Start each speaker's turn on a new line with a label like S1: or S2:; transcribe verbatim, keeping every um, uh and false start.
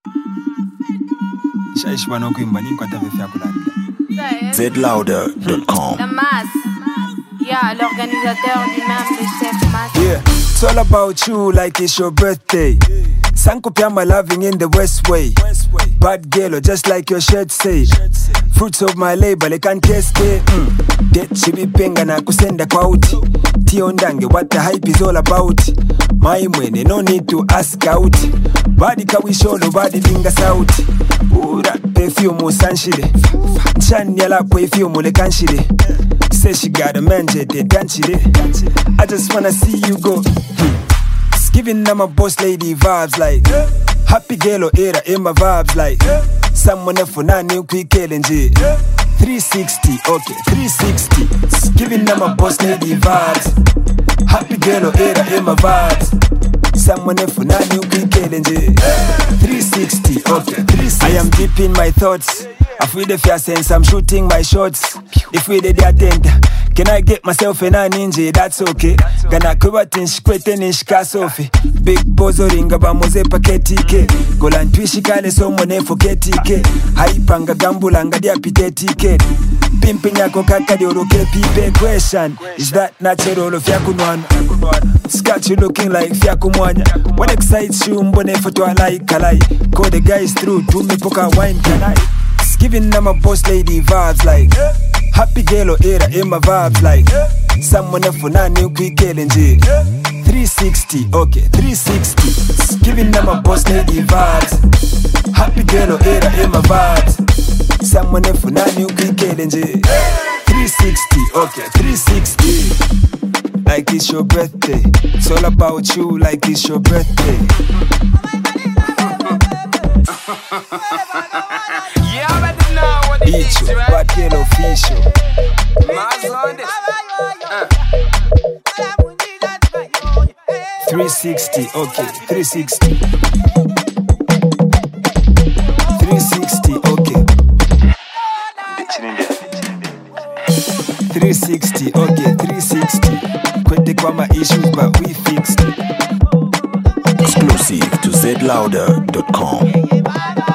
S1: Z louder dot com.
S2: La masse, yeah, l'organisateur lui-même, le chef masse.
S3: Yeah, it's all about you like it's your birthday. Sanko Pyama loving in the West Way. Bad girl, just like your shirt say. Fruits of my labor, I can't test it. Mm. Det chibi penga na kusenda kwa uti. Tio ndange, what the hype is all about. My mwene, no need to ask out. Body kawisholo, body binga sauti. Ura, perfume sanshide. Chanyala perfume le kanshide. Say she got a man, they danchide. I just wanna see you go. Giving them a boss lady vibes like happy girl or era in my vibes like someone for nine quick killing G three sixty, okay, three sixty. Giving them a boss lady vibes. Happy girl or era in my vibes. Someone for nine quick killing G three sixty, okay, three sixty. I am deep in my thoughts. I feel the fear sense, I'm shooting my shots. If we did the attempt, can I get myself in a ninja? That's okay. Gonna cover things, quitting in Shikasofi. Big bozo ringa ba moze paketi ke. Golan twishi kale so mone forgeti ke. Haipanga gambulanga dia piteti ke. Pimping yako kaka di oroke pipe. Question, is that natural of yakunwana? Scotch you looking like fyakumwanya. What excites you mbone photo alai kalai. Call the guys through, do me poker wine can I? Giving them a boss lady vibes like happy girl or era in my vibes like someone for nine new quick killing G three sixty, okay, three sixty. Giving them a boss lady vibes. Happy girl or era in my vibes. Someone for nine new quick killing G three sixty, okay, three sixty. Like it's your birthday. It's all about you like it's your birthday. Each you, bad girl official. three sixty, okay, three sixty. three sixty, okay. three sixty, okay, three sixty. Kwete kwa my issues, but we fixed it.
S1: Exclusive to Z louder dot com.